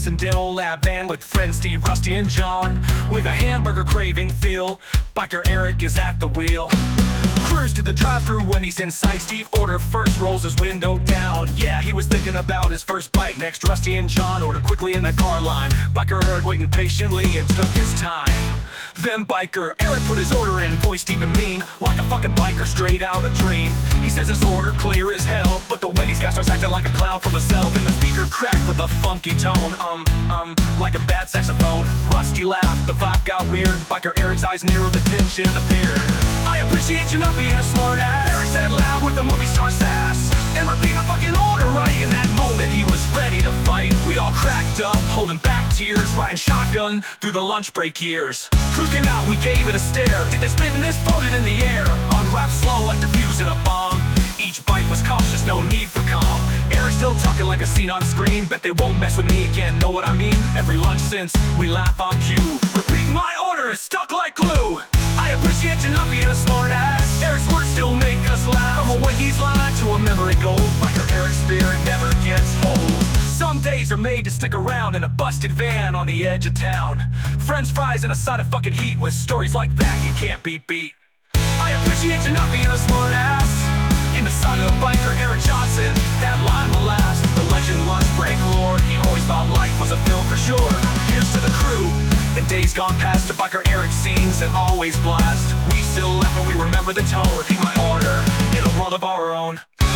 Mason Dental Lab van with friends Steve, Rusty, and John. With a hamburger craving feel, biker Eric is at the wheel. Cruise to the drive-thru when he's inside. Steve order first, rolls his window down. Yeah, he was thinking about his first bite. Next, Rusty and John order quickly in the car line. Biker Eric waiting patiently and took his time. Then biker Eric put his order in, voiced even mean, like a fucking biker straight out of a dream. He says his order clear as hell, but the Wendy's guy starts acting like a clown from himself. And the speaker cracked with a funky tone, like a bad saxophone. Rusty laughed, the vibe got weird. Biker Eric's eyes narrowed, the tension appeared. I appreciate you not being a smart ass, Eric said loud with the movie star sass. And repeat a fucking order right. In that moment he was ready to fight. We all cracked up, holding back tears, riding shotgun through the lunch break years. Cruising out, we gave it a stare. Did this spin this floated in the air? Unwrapped slow like defusing a bomb. Each bite was cautious, no need for calm. Eric still talking like a scene on screen. Bet they won't mess with me again, know what I mean? Every lunch since, we laugh on cue. Repeat my order is stuck like glue. I appreciate you not being a smart ass. Eric's words still make us laugh. From a Wendy's line to a memory gold, biker Eric's spirit never gets old. Some days are made to stick around in a busted van on the edge of town. French fries and a side of fucking heat. With stories like that you can't be beat. I appreciate you not being a smart ass. In the son of biker Eric Johnson, that line will last. The legend lunch break lord, he always thought life was a film for sure. Here's to the crew. The days gone past, the biker Eric scenes and always blast. We still laugh when we remember the tone. Repeat my order in a world of our own.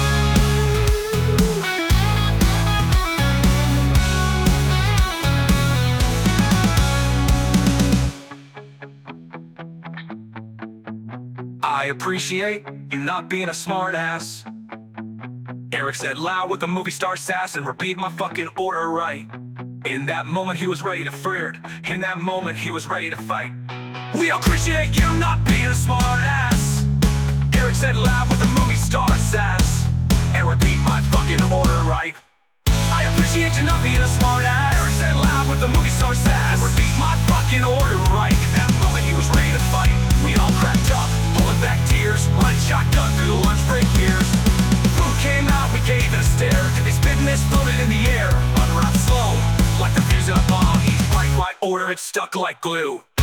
I appreciate you not being a smart ass, Eric said loud with the movie star sass. And repeat my fucking order right. In that moment he was ready to flirt. In that moment he was ready to fight. We appreciate you not being a smart ass, Eric said loud with the movie star sass. And repeat my fucking order right. I appreciate you not being a smart ass, Eric said loud with the movie star sass. And repeat my fucking order right. In that moment he was ready to fight. We all cracked up, pulling back tears, running shotgun through the lunch break years. Food came out, we gave it a stare. Did they spit and this floated in the air? Unwrapped slow like the fuse of a bomb. Each bite, my order, it stuck like glue.